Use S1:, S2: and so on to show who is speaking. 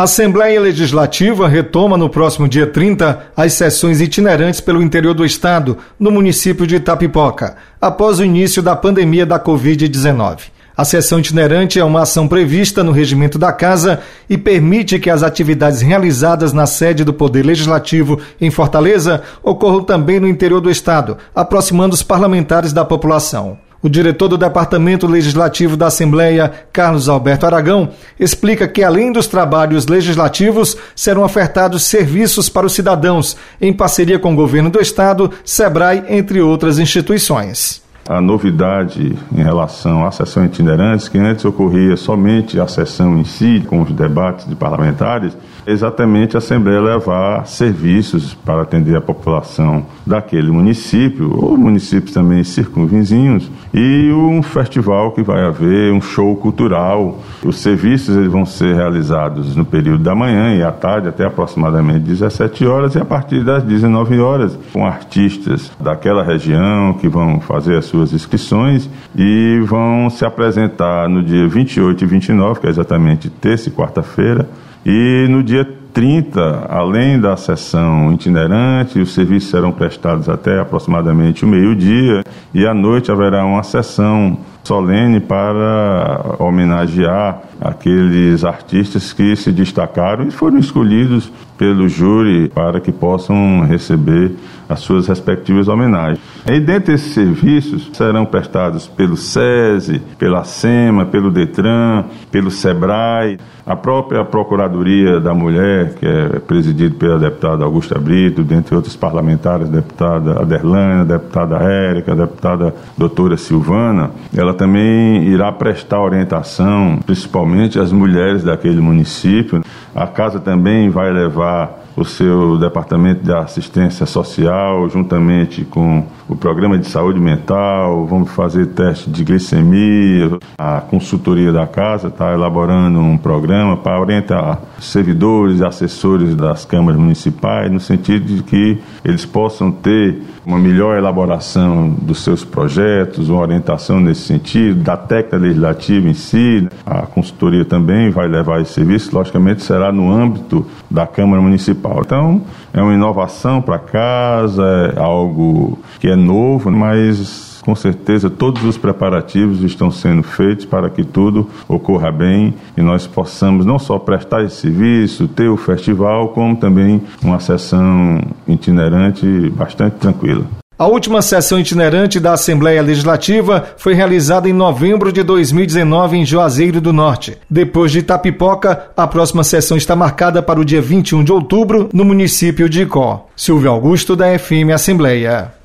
S1: A Assembleia Legislativa retoma no próximo dia 30 as sessões itinerantes pelo interior do estado, no município de Itapipoca, após o início da pandemia da Covid-19. A sessão itinerante é uma ação prevista no regimento da Casa e permite que as atividades realizadas na sede do Poder Legislativo em Fortaleza ocorram também no interior do estado, aproximando os parlamentares da população. O diretor do Departamento Legislativo da Assembleia, Carlos Alberto Aragão, explica que, além dos trabalhos legislativos, serão ofertados serviços para os cidadãos, em parceria com o governo do estado, SEBRAE, entre outras instituições.
S2: A novidade em relação à sessão itinerante, que antes ocorria somente a sessão em si, com os debates de parlamentares, é exatamente a Assembleia levar serviços para atender a população daquele município, ou municípios também circunvizinhos, e um festival que vai haver, um show cultural. Os serviços eles vão ser realizados no período da manhã e à tarde, até aproximadamente 17 horas, e a partir das 19 horas, com artistas daquela região que vão fazer as suas inscrições e vão se apresentar no dia 28 e 29, que é exatamente terça e quarta-feira, e no dia 30, além da sessão itinerante, os serviços serão prestados até aproximadamente o meio-dia, e à noite haverá uma sessão solene para homenagear aqueles artistas que se destacaram e foram escolhidos pelo júri para que possam receber as suas respectivas homenagens. E dentre esses serviços serão prestados pelo SESI, pela SEMA, pelo DETRAN, pelo SEBRAE, a própria Procuradoria da Mulher, que é presidida pela deputada Augusta Brito, dentre outros parlamentares, a deputada Aderlânia, a deputada Érica, a deputada doutora Silvana. Ela também irá prestar orientação, principalmente às mulheres daquele município. A Casa também vai levar o seu Departamento de Assistência Social, juntamente com o Programa de Saúde Mental, vamos fazer teste de glicemia. A consultoria da Casa está elaborando um programa para orientar servidores e assessores das câmaras municipais, no sentido de que eles possam ter uma melhor elaboração dos seus projetos, uma orientação nesse sentido, da técnica legislativa em si. A consultoria também vai levar esse serviço, logicamente será no âmbito da Câmara Municipal. Então, é uma inovação para a Casa, é algo que é novo, mas com certeza todos os preparativos estão sendo feitos para que tudo ocorra bem e nós possamos não só prestar esse serviço, ter o festival, como também uma sessão itinerante bastante tranquila.
S1: A última sessão itinerante da Assembleia Legislativa foi realizada em novembro de 2019 em Juazeiro do Norte. Depois de Itapipoca, a próxima sessão está marcada para o dia 21 de outubro no município de Icó. Silvio Augusto, da FM Assembleia.